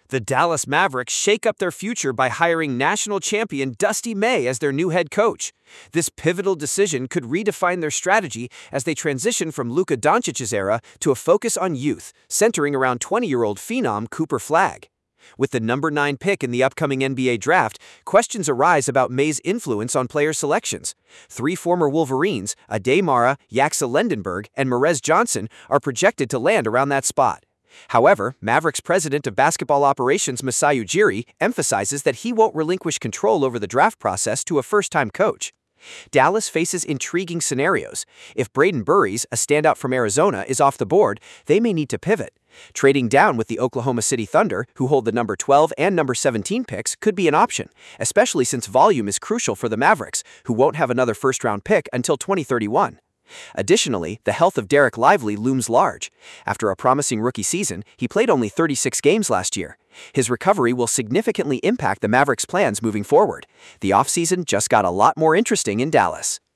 The Dallas Mavericks shake up their future by hiring national champion Dusty May as their new head coach. This pivotal decision could redefine their strategy as they transition from Luka Doncic's era to a focus on youth, centering around 20-year-old phenom Cooper Flagg. With the number 9 pick in the upcoming NBA draft, questions arise about May's influence on player selections. 3 former Wolverines, Ade Mara, Yaxa Lendenberg, and Merez Johnson, are projected to land around that spot. However, Mavericks president of basketball operations Masai Ujiri emphasizes that he won't relinquish control over the draft process to a first-time coach. Dallas faces intriguing scenarios. If Braden Burries, a standout from Arizona, is off the board, they may need to pivot. Trading down with the Oklahoma City Thunder, who hold the number 12 and number 17 picks, could be an option, especially since volume is crucial for the Mavericks, who won't have another first-round pick until 2031. Additionally, the health of Derek Lively looms large. After a promising rookie season, he played only 36 games last year. His recovery will significantly impact the Mavericks' plans moving forward. The offseason just got a lot more interesting in Dallas.